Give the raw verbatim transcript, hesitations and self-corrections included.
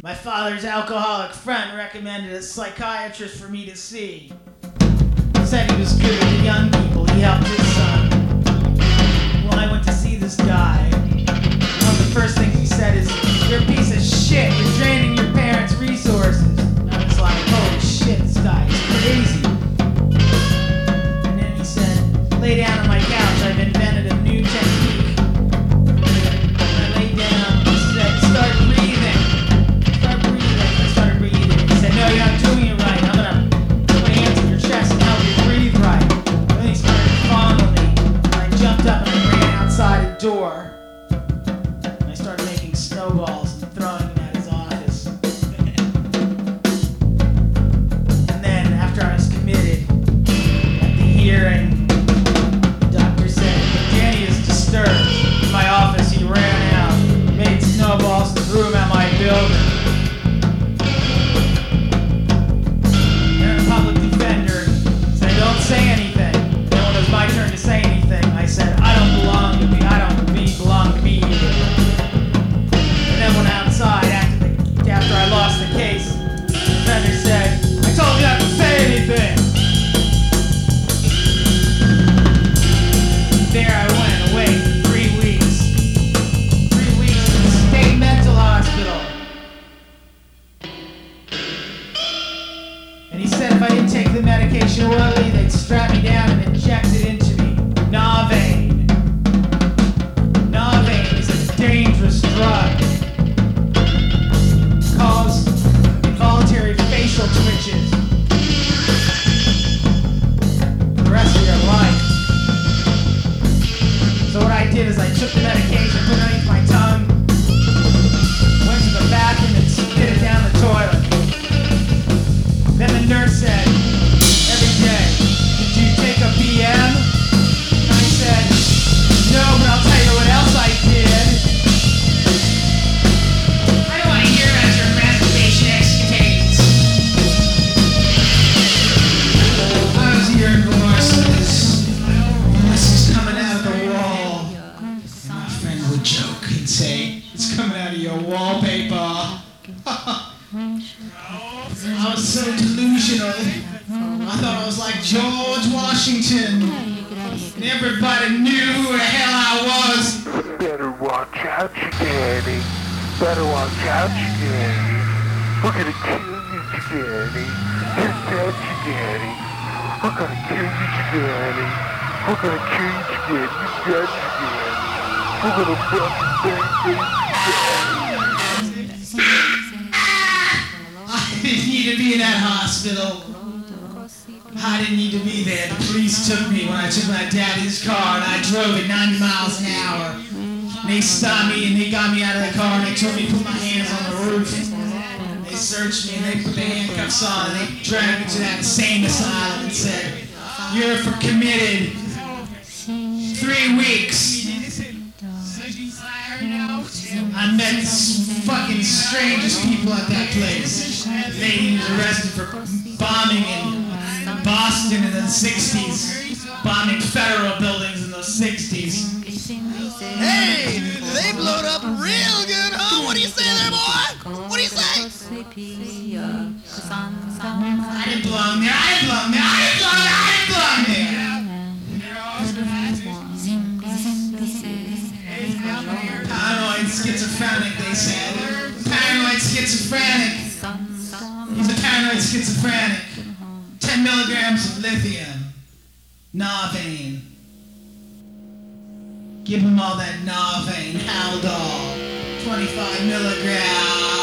My father's alcoholic friend recommended a psychiatrist for me to see. Said he was good with the young people, he helped his son. Well, I went to see this guy. One of the first things he said is, "You're a piece of shit, you're draining your parents' resources." And I was like, holy shit, this guy is crazy. And then he said, "Lay down on my couch, I've invented a new technique." And I laid down, he said, "Start breathing. Start breathing." I started breathing. He said, "No, you're not doing it right. I'm gonna put my hands on your chest and help you breathe right." And then he started fondling me. And I jumped up and I ran outside a door. And I started making snowballs and throwing them at his office. And then after I was committed, at the hearing, the doctor said, "Danny is disturbed." In my office, he ran out, made snowballs and threw them at my building. And the public defender said, "Don't say anything." And when it was my turn to say anything, I said, "I don't belong to be, I don't be, belong to be here." And then went outside after, the, after I lost the case. The defender said, "I told you not to say anything." There I went away for three weeks. Three weeks in the state mental hospital. And he said if I didn't take the medication orally, they'd strap me down and inject it into me. Novain. Novain is a dangerous drug. It causes involuntary facial twitches for the rest of your life. So what I did is I took the medication, put it underneath my tongue, went to the bathroom and spit it down the toilet. Then the nurse said, every day, "Did you take a B M?" And I said, "No, but I'll tell you what else I did." I don't want to hear about your masturbation escapades. I was hearing voices. Voices coming out of the wall. And my friend would joke and say, "It's coming out of your wallpaper." I was so delusional. I thought I was like George Washington. And everybody knew who the hell I was. Better watch out, you Danny. Better watch out, you Danny. We're gonna kill you, Danny. You're dead, you Danny. We're gonna kill you, Danny. We're gonna kill you, Danny. You're dead, you Danny. We're gonna fucking bang, bang, Danny. I didn't need to be in that hospital. I didn't need to be there. The police took me when I took my daddy's car and I drove at ninety miles an hour. And they stopped me and they got me out of the car and they told me to put my hands on the roof. They searched me and they put the handcuffs on and they dragged me to that insane asylum and said, "You're for committed. Three weeks." I met the fucking strangest people at that place. The lady was arrested for bombing in Boston in the sixties, bombing federal buildings in the sixties. Hey, they blowed up real good, huh? What do you say there, boy? What do you say? I didn't belong there, I didn't belong there, I didn't belong there, I didn't belong there. Paranoid schizophrenic, they said. Paranoid schizophrenic. He's a paranoid schizophrenic. ten milligrams of lithium. Novain. Give him all that Novain, Haldol. twenty-five milligrams.